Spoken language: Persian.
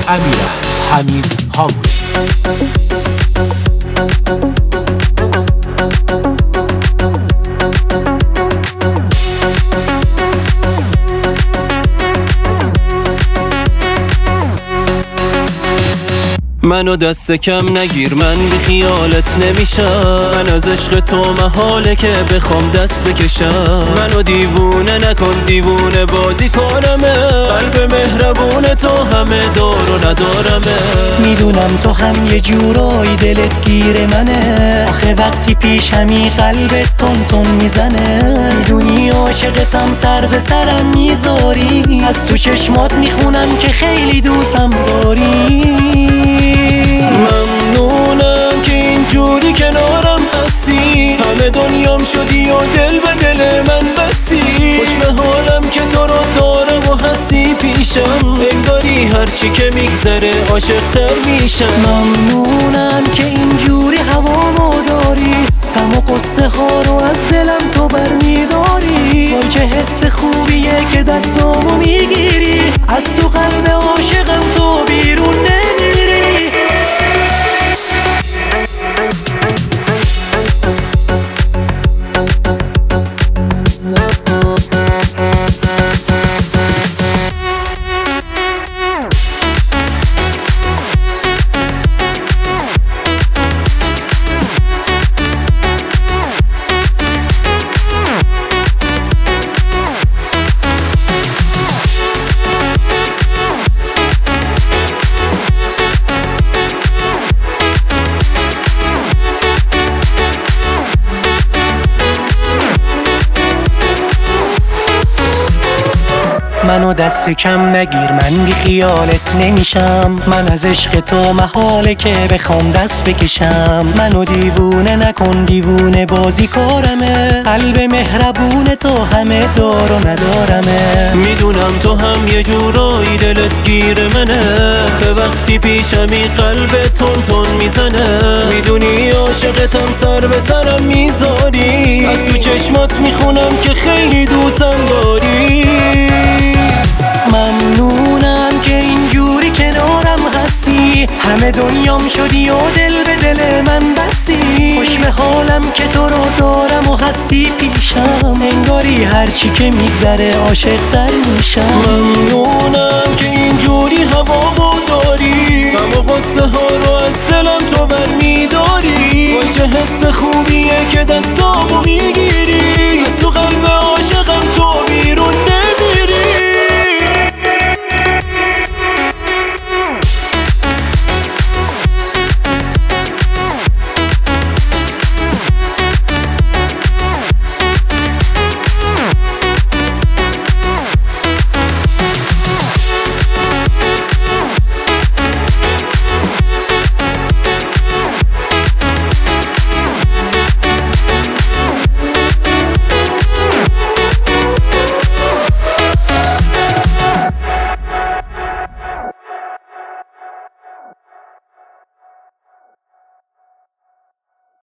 امیرعلی حمید هامون. منو دست کم نگیر، من بی خیالت نمیشم. من از عشق تو محاله که بخوام دست بکشم. منو دیوونه نکن، دیوونه بازی کنمه. قلب مهربون تو همه دار و ندارمه. میدونم تو هم یه جورایی دلت گیر منه. آخه وقتی پیشمی قلبت تون تون میزنه. میدونی عاشقتم، سر به سرم میذاری. از تو چشمات میخونم که خیلی دوستم داری. ممنونم که اینجوری کنارم هستی. همه دنیام شدی و دل به دل من بستی. خوش به حالم که تو رو دارم و هستی پیشم. انگاری هرچی که میگذره عاشق‌تر میشم. ممنونم که اینجوری هوامو داری. غم و قصه ها رو از دلم تو برمیداری. وای چه حس خوبیه که دستامو میگیری. از تو قلب عاشقم تو بیرون نمیری. منو دست کم نگیر، من بی خیالت نمیشم. من از عشق تو محاله که بخوام دست بکشم. منو دیوونه نکن، دیوونه بازی کارمه. قلب مهربون تو همه دار و ندارمه. میدونم تو هم یه جورایی دلت گیر منه. آخه وقتی پیشمی قلب تون تون میزنه. میدونی عاشقتم، سر به سرم میذاری. از تو چشمات میخونم که خیلی دوستم داری. ممنونم که اینجوری کنارم هستی. همه دنیام شدی و دل به دل من بستی. خوش به حالم که تو رو دارم و هستی پیشم. انگاری هرچی که میگذره عاشق‌تر میشم. ممنونم که اینجوری هوامو داری. غم و قصه ها رو از دلم تو برمیداری. وای چه حس خوبیه که دستامو میگیری.